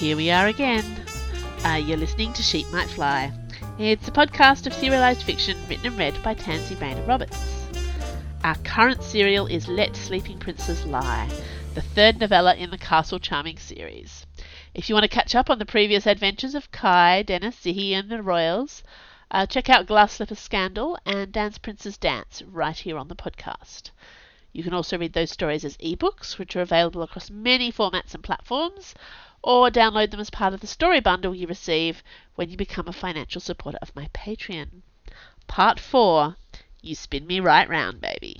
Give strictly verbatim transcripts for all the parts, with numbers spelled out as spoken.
Here we are again. Uh, you're listening to Sheep Might Fly. It's a podcast of serialised fiction written and read by Tansy Rayner Roberts. Our current serial is Let Sleeping Princes Lie, the third novella in the Castle Charming series. If you want to catch up on the previous adventures of Kai, Dennis, Zihi and the Royals, uh, check out Glass Slipper Scandal and Dance Prince's Dance right here on the podcast. You can also read those stories as ebooks, which are available across many formats and platforms, or download them as part of the story bundle you receive when you become a financial supporter of my Patreon. Part four, You Spin Me Right Round, Baby.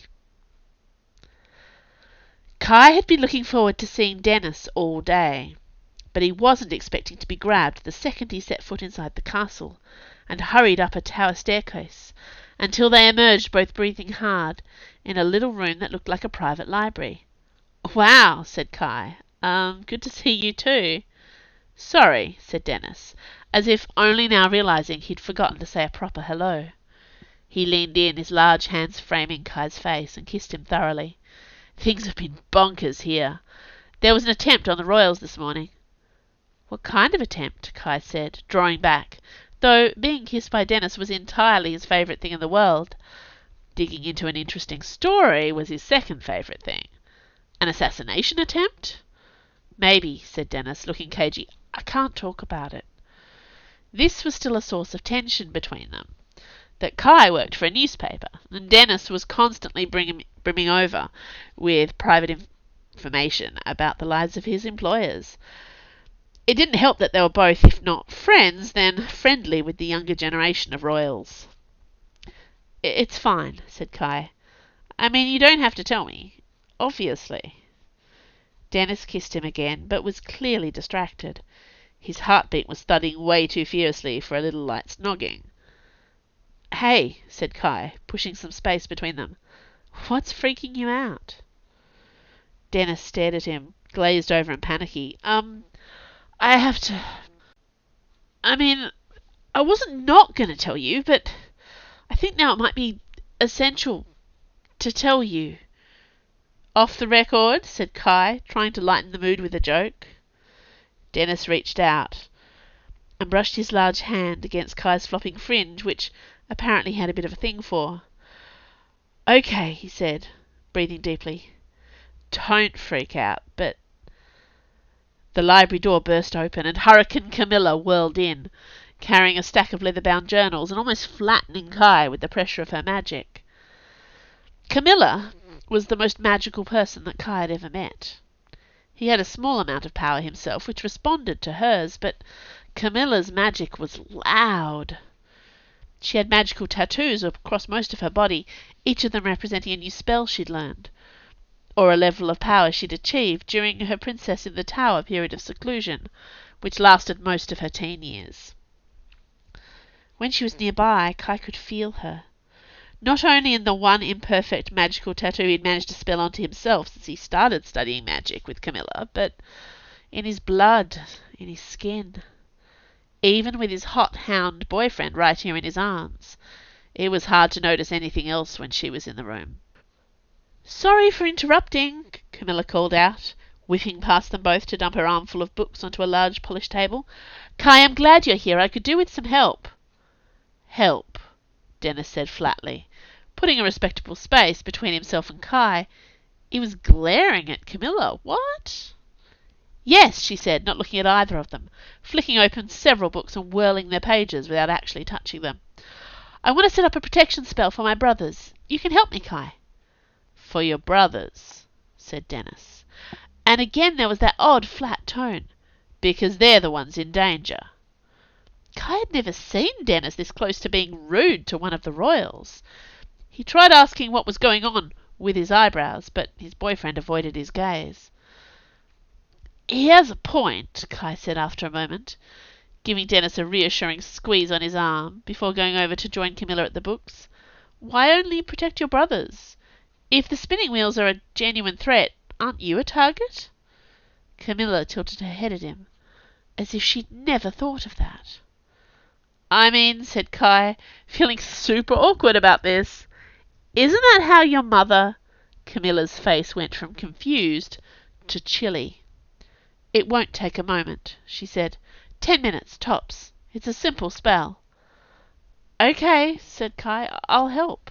Kai had been looking forward to seeing Dennis all day, but he wasn't expecting to be grabbed the second he set foot inside the castle, and hurried up a tower staircase, until they emerged, both breathing hard, in a little room that looked like a private library. "Wow," said Kai. Um, good to see you too." "Sorry," said Dennis, as if only now realising he'd forgotten to say a proper hello. He leaned in, his large hands framing Kai's face, and kissed him thoroughly. "Things have been bonkers here. There was an attempt on the Royals this morning." "What kind of attempt?" Kai said, drawing back, though being kissed by Dennis was entirely his favourite thing in the world. Digging into an interesting story was his second favourite thing. "An assassination attempt?" "Maybe," said Dennis, looking cagey. "I can't talk about it." This was still a source of tension between them, that Kai worked for a newspaper, and Dennis was constantly bringing, brimming over with private inf- information about the lives of his employers. It didn't help that they were both, if not friends, then friendly with the younger generation of royals. "It's fine," said Kai. "I mean, you don't have to tell me. Obviously." Dennis kissed him again, but was clearly distracted. His heartbeat was thudding way too fiercely for a little light snogging. "Hey," said Kai, pushing some space between them. "What's freaking you out?" Dennis stared at him, glazed over and panicky. Um, I have to... I mean, I wasn't not going to tell you, but I think now it might be essential to tell you." "Off the record," said Kai, trying to lighten the mood with a joke. Dennis reached out and brushed his large hand against Kai's flopping fringe, which apparently had a bit of a thing for. "Okay," he said, breathing deeply. "Don't freak out, but..." The library door burst open, and Hurricane Camilla whirled in, carrying a stack of leather-bound journals and almost flattening Kai with the pressure of her magic. Camilla was the most magical person that Kai had ever met. He had a small amount of power himself, which responded to hers, but Camilla's magic was loud. She had magical tattoos across most of her body, each of them representing a new spell she'd learned, or a level of power she'd achieved during her Princess in the Tower period of seclusion, which lasted most of her teen years. When she was nearby, Kai could feel her. Not only in the one imperfect magical tattoo he'd managed to spell onto himself since he started studying magic with Camilla, but in his blood, in his skin. Even with his hot hound boyfriend right here in his arms, it was hard to notice anything else when she was in the room. "Sorry for interrupting," Camilla called out, whiffing past them both to dump her armful of books onto a large polished table. "Kai, I'm glad you're here. I could do with some help." "Help," Dennis said flatly, putting a respectable space between himself and Kai. He was glaring at Camilla. "What?" "Yes," she said, not looking at either of them, flicking open several books and whirling their pages without actually touching them. "I want to set up a protection spell for my brothers. You can help me, Kai." "For your brothers," said Dennis. And again there was that odd flat tone. "Because they're the ones in danger." Kai had never seen Dennis this close to being rude to one of the royals. He tried asking what was going on with his eyebrows, but his boyfriend avoided his gaze. "He has a point," Kai said after a moment, giving Dennis a reassuring squeeze on his arm before going over to join Camilla at the books. "Why only protect your brothers? If the spinning wheels are a genuine threat, aren't you a target?" Camilla tilted her head at him, as if she'd never thought of that. "I mean," said Kai, feeling super awkward about this, "isn't that how your mother—" Camilla's face went from confused to chilly. It won't take a moment, she said. Ten minutes, tops. It's a simple spell. Okay, said Kai. I'll help.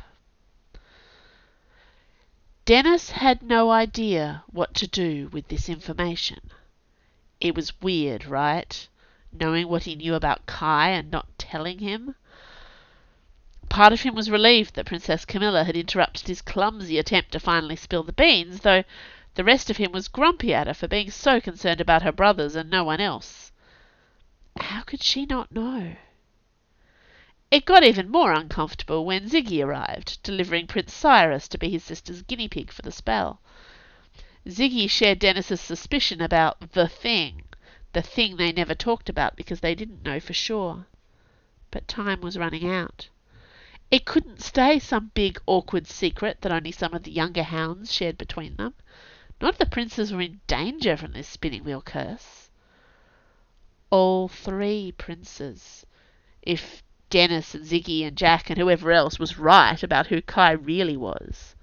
Dennis had no idea what to do with this information. It was weird, right? Knowing what he knew about Kai and not telling him. Part of him was relieved that Princess Camilla had interrupted his clumsy attempt to finally spill the beans, though the rest of him was grumpy at her for being so concerned about her brothers and no one else. How could she not know? It got even more uncomfortable when Ziggy arrived, delivering Prince Cyrus to be his sister's guinea pig for the spell. Ziggy shared Dennis's suspicion about the thing, the thing they never talked about because they didn't know for sure. But time was running out. It couldn't stay some big awkward secret that only some of the younger hounds shared between them. Not if the princes were in danger from this spinning wheel curse. All three princes. If Dennis and Ziggy and Jack and whoever else was right about who Kai really was.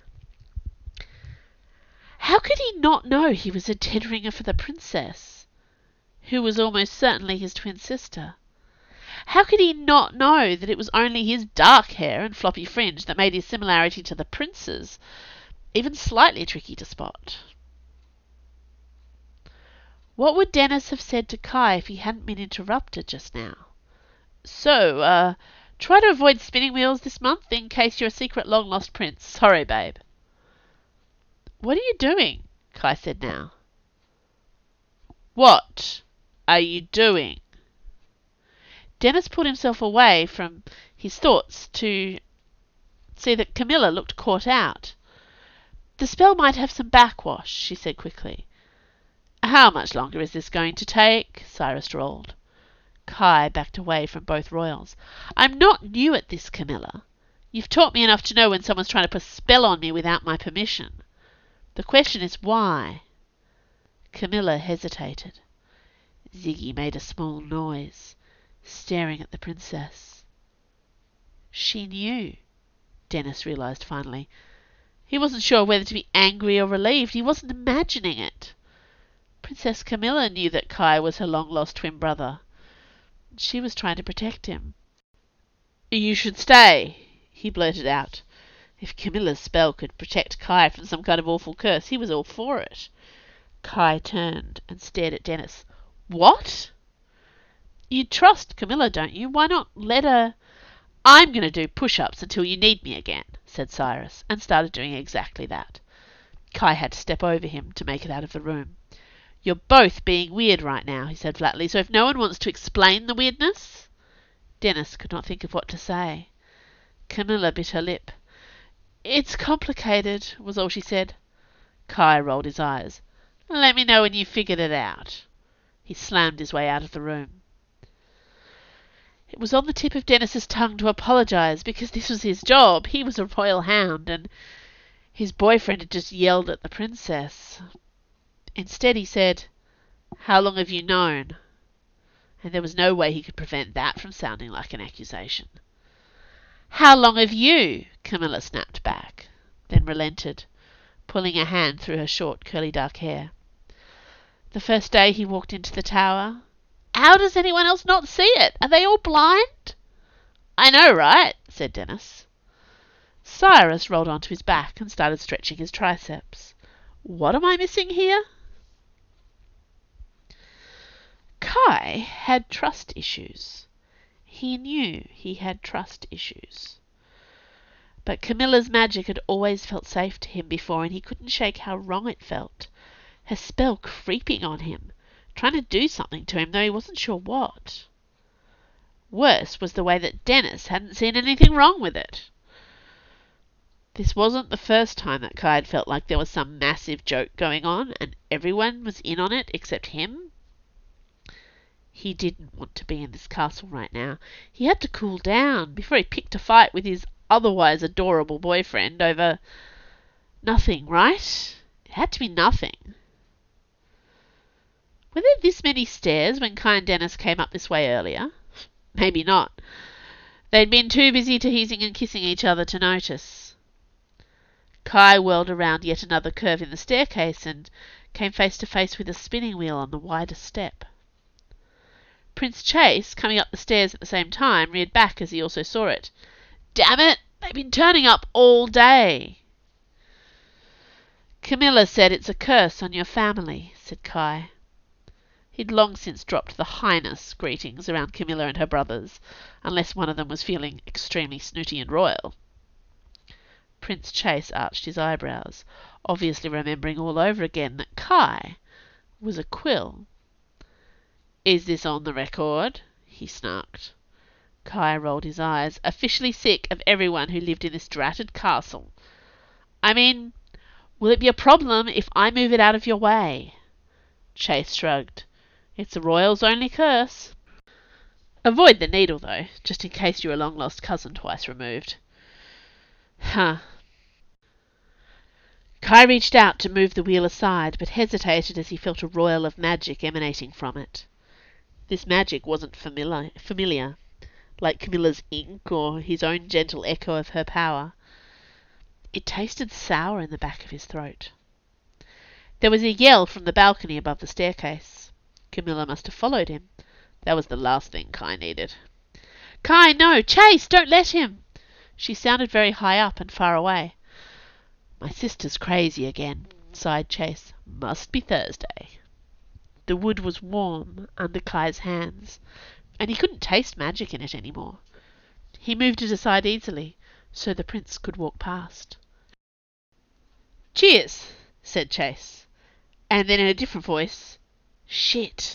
How could he not know he was a dead ringer for the princess, who was almost certainly his twin sister? How could he not know that it was only his dark hair and floppy fringe that made his similarity to the princes even slightly tricky to spot? What would Dennis have said to Kai if he hadn't been interrupted just now? So, uh, try to avoid spinning wheels this month in case you're a secret long-lost prince. Sorry, babe. What are you doing? Kai said now. What are you doing? Dennis pulled himself away from his thoughts to see that Camilla looked caught out. The spell might have some backwash, she said quickly. How much longer is this going to take? Cyrus drawled. Kai backed away from both royals. I'm not new at this, Camilla. You've taught me enough to know when someone's trying to put a spell on me without my permission. The question is why? Camilla hesitated. Ziggy made a small noise, staring at the princess. She knew, Dennis realised finally. He wasn't sure whether to be angry or relieved. He wasn't imagining it. Princess Camilla knew that Kai was her long-lost twin brother. She was trying to protect him. You should stay, he blurted out. If Camilla's spell could protect Kai from some kind of awful curse, he was all for it. Kai turned and stared at Dennis. What? You trust Camilla, don't you? Why not let her... I'm going to do push-ups until you need me again, said Cyrus, and started doing exactly that. Kai had to step over him to make it out of the room. You're both being weird right now, he said flatly, so if no one wants to explain the weirdness... Dennis could not think of what to say. Camilla bit her lip. It's complicated, was all she said. Kai rolled his eyes. Let me know when you've figured it out. He slammed his way out of the room. It was on the tip of Dennis's tongue to apologise, because this was his job. He was a royal hound, and his boyfriend had just yelled at the princess. Instead he said, How long have you known? And there was no way he could prevent that from sounding like an accusation. How long have you? Camilla snapped back, then relented, pulling a hand through her short, curly dark hair. The first day he walked into the tower. How does anyone else not see it? Are they all blind? I know, right? Said Dennis. Cyrus rolled onto his back and started stretching his triceps. What am I missing here? Kai had trust issues. He knew he had trust issues. But Camilla's magic had always felt safe to him before, and he couldn't shake how wrong it felt. Her spell creeping on him, trying to do something to him, though he wasn't sure what. Worse was the way that Dennis hadn't seen anything wrong with it. This wasn't the first time that Kai had felt like there was some massive joke going on, and everyone was in on it except him. He didn't want to be in this castle right now. He had to cool down before he picked a fight with his otherwise adorable boyfriend over nothing, right? It had to be nothing. Were there this many stairs when Kai and Dennis came up this way earlier? Maybe not. They'd been too busy teasing and kissing each other to notice. Kai whirled around yet another curve in the staircase, and came face to face with a spinning wheel on the widest step. Prince Chase, coming up the stairs at the same time, reared back as he also saw it. "Damn it! They've been turning up all day." "Camilla said it's a curse on your family," said Kai. He'd long since dropped the highness greetings around Camilla and her brothers, unless one of them was feeling extremely snooty and royal. Prince Chase arched his eyebrows, obviously remembering all over again that Kai was a quill. "Is this on the record?" he snarked. Kai rolled his eyes, officially sick of everyone who lived in this dratted castle. "I mean, will it be a problem if I move it out of your way?" Chase shrugged. "It's the royal's only curse." "Avoid the needle, though, just in case you're a long-lost cousin twice removed." Huh. Kai reached out to move the wheel aside, but hesitated as he felt a roil of magic emanating from it. This magic wasn't familiar, familiar, like Camilla's ink or his own gentle echo of her power. It tasted sour in the back of his throat. There was a yell from the balcony above the staircase. Camilla must have followed him. That was the last thing Kai needed. "Kai, no! Chase, don't let him!" She sounded very high up and far away. "My sister's crazy again," sighed Chase. "Must be Thursday." The wood was warm under Kai's hands, and he couldn't taste magic in it any more. He moved it aside easily, so the prince could walk past. "Cheers," said Chase, and then in a different voice, "Shit."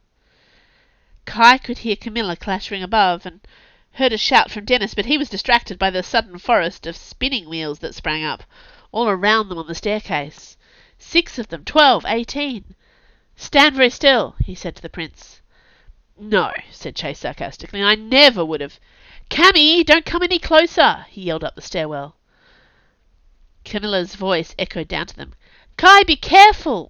Kai could hear Camilla clattering above, and heard a shout from Dennis, but he was distracted by the sudden forest of spinning wheels that sprang up, all around them on the staircase. Six of them, twelve, eighteen. "Stand very still," he said to the prince. "No," said Chase sarcastically. "I never would have." "Cammy, don't come any closer," he yelled up the stairwell. Camilla's voice echoed down to them. "Kai, be careful."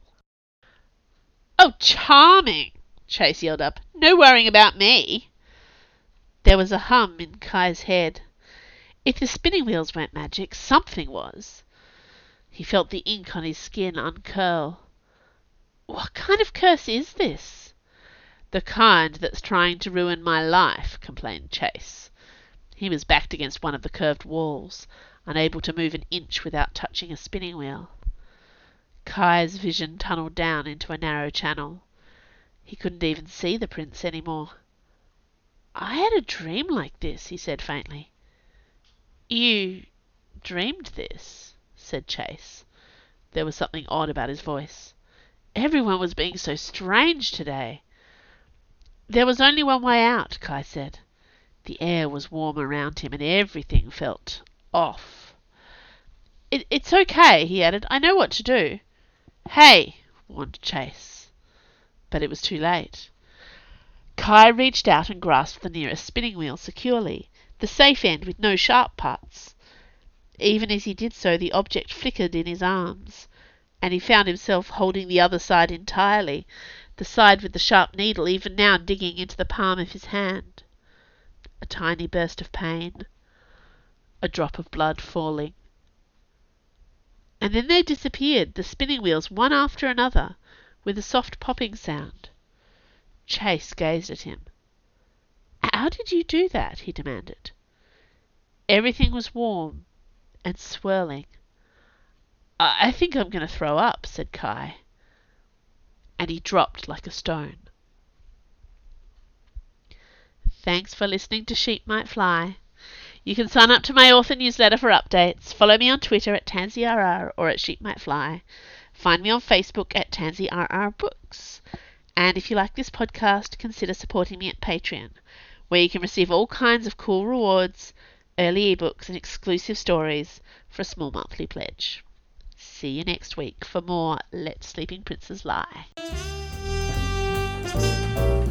"Oh, charming," Chase yelled up. "No worrying about me." There was a hum in Kai's head. If the spinning wheels weren't magic, something was. He felt the ink on his skin uncurl. What kind of curse is this? "The kind that's trying to ruin my life," complained Chase. He was backed against one of the curved walls, unable to move an inch without touching a spinning wheel. Kai's vision tunnelled down into a narrow channel. He couldn't even see the prince any more. "I had a dream like this," he said faintly. "You dreamed this?" said Chase. There was something odd about his voice. Everyone was being so strange today. "There was only one way out," Kai said. The air was warm around him and everything felt off. It, it's okay," he added. "I know what to do." "Hey," warned Chase. But it was too late. Kai reached out and grasped the nearest spinning wheel securely, the safe end with no sharp parts. Even as he did so, the object flickered in his arms, and he found himself holding the other side entirely, the side with the sharp needle even now digging into the palm of his hand. A tiny burst of pain, a drop of blood falling. And then they disappeared, the spinning wheels, one after another, with a soft popping sound. Chase gazed at him. "How did you do that?" he demanded. Everything was warm and swirling. "I think I'm going to throw up," said Kai. And he dropped like a stone. Thanks for listening to Sheep Might Fly. You can sign up to my author newsletter for updates. Follow me on Twitter at TansyRR or at Sheep Might Fly. Find me on Facebook at TansyRRBooks. And if you like this podcast, consider supporting me at Patreon, where you can receive all kinds of cool rewards, early ebooks and exclusive stories for a small monthly pledge. See you next week for more Let Sleeping Princes Lie.